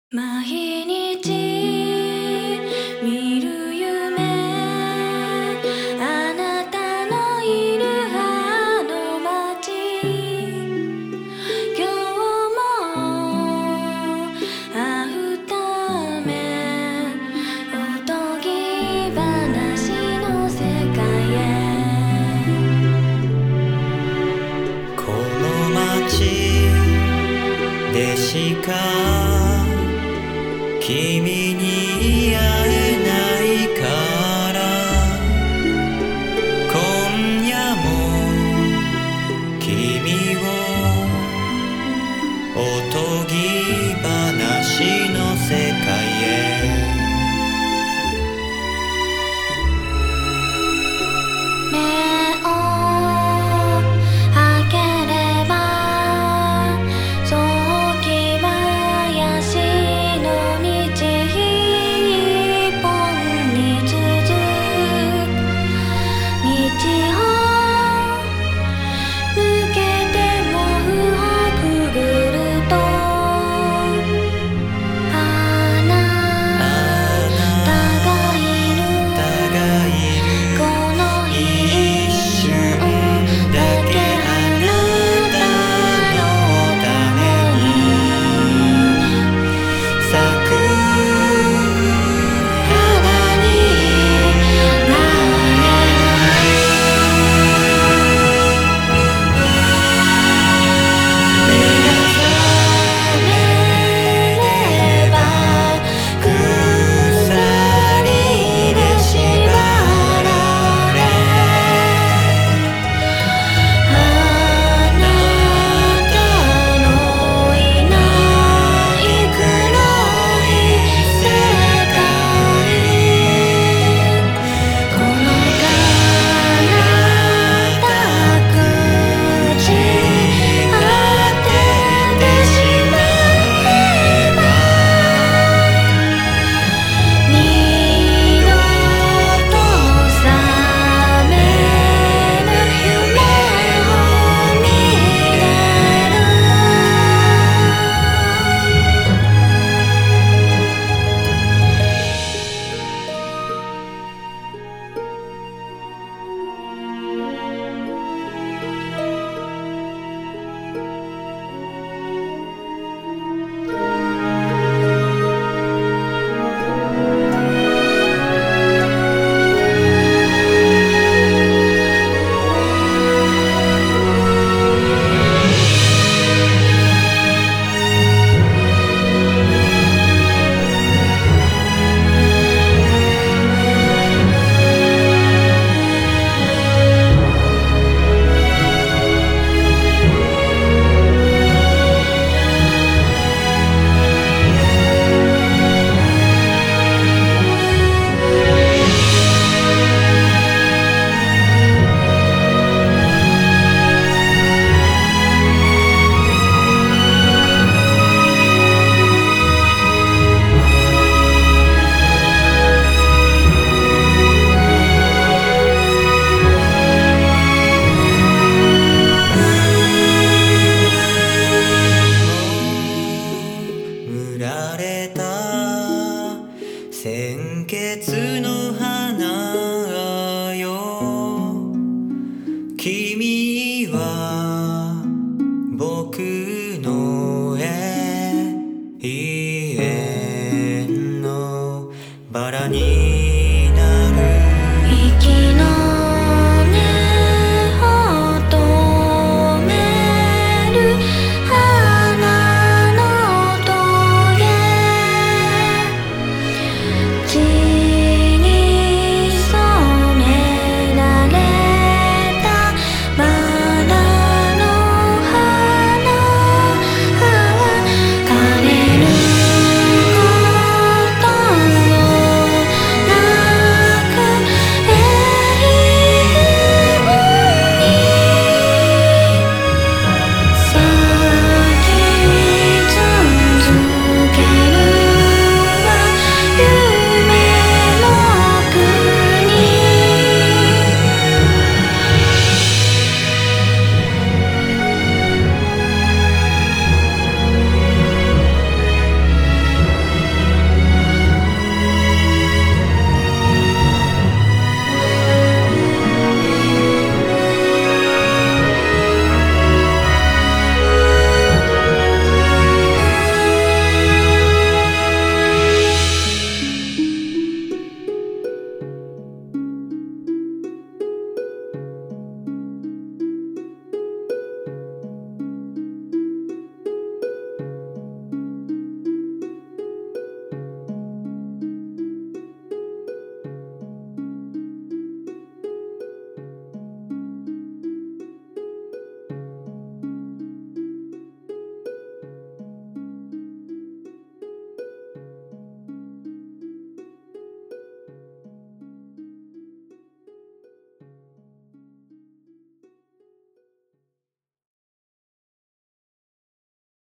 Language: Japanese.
毎日見る夢、あなたのいるあの街、今日も会うためおとぎ話の世界へ。 この街でしか君に会えないから今夜も君をおとぎ話の世界へ。 目を開ければ雑木林の道一本に続く道を抜けてもをくぐるとあなたがいる。この一瞬だけあなたのために咲く花になれない。目が覚めれば鎖で縛られあなたのいない黒い世界、この体口当ててしまえば二度と覚めぬ夢を見れる。 売られた鮮血の花よ、君は僕の永遠のバラに